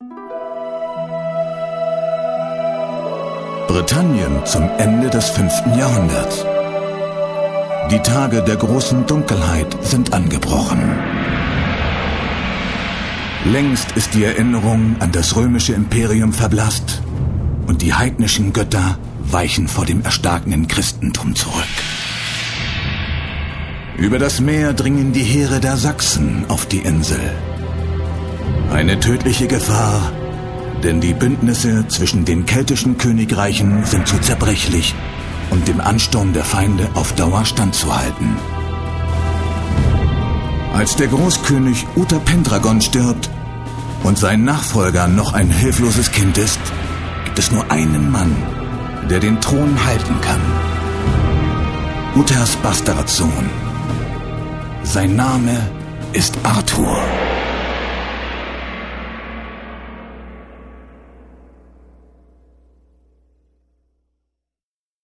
Britannien zum Ende des 5. Jahrhunderts. Die Tage der großen Dunkelheit sind angebrochen. Längst ist die Erinnerung an das römische Imperium verblasst und die heidnischen Götter weichen vor dem erstarkenden Christentum zurück. Über das Meer dringen die Heere der Sachsen auf die Insel. Eine tödliche Gefahr, denn die Bündnisse zwischen den keltischen Königreichen sind zu zerbrechlich, um dem Ansturm der Feinde auf Dauer standzuhalten. Als der Großkönig Uther Pendragon stirbt und sein Nachfolger noch ein hilfloses Kind ist, gibt es nur einen Mann, der den Thron halten kann. Uthers Bastardsohn. Sein Name ist Arthur.